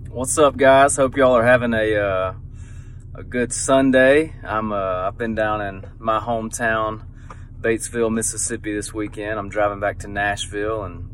What's up, guys? Hope y'all are having a good Sunday. I've been down in my hometown, Batesville, Mississippi this weekend. I'm driving back to Nashville, and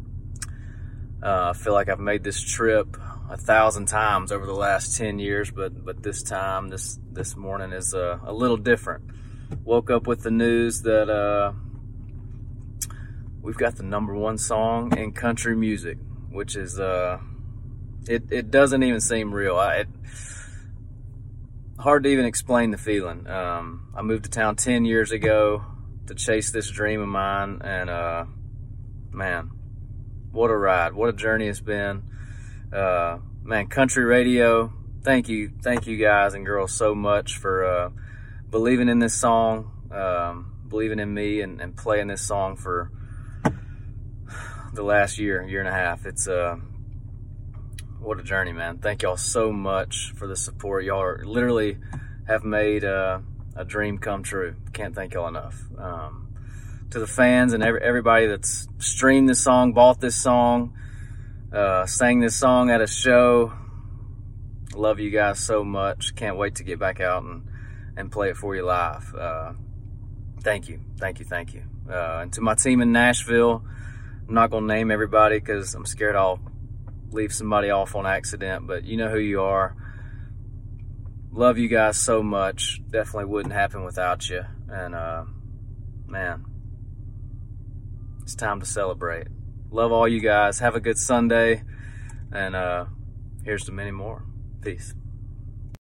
I feel like I've made this trip 1,000 times over the last 10 years, but this time, this morning is a little different. Woke up with the news that we've got the #1 song in country music, which is it doesn't even seem real. Hard to even explain the feeling. I moved to town 10 years ago to chase this dream of mine, and man, what a ride, what a journey it's been. Man, country radio, thank you guys and girls so much for believing in this song, believing in me, and playing this song for the last year and a half. It's what a journey, man. Thank y'all so much for the support. Y'all literally have made a dream come true. Can't thank y'all enough. To the fans and everybody that's streamed this song, bought this song, sang this song at a show, love you guys so much. Can't wait to get back out and play it for you live. Thank you. And to my team in Nashville, I'm not going to name everybody because I'm scared I'll leave somebody off on accident, but you know who you are. Love you guys so much. Definitely wouldn't happen without you. And man, it's time to celebrate. Love all you guys. Have a good Sunday, and here's to many more. Peace.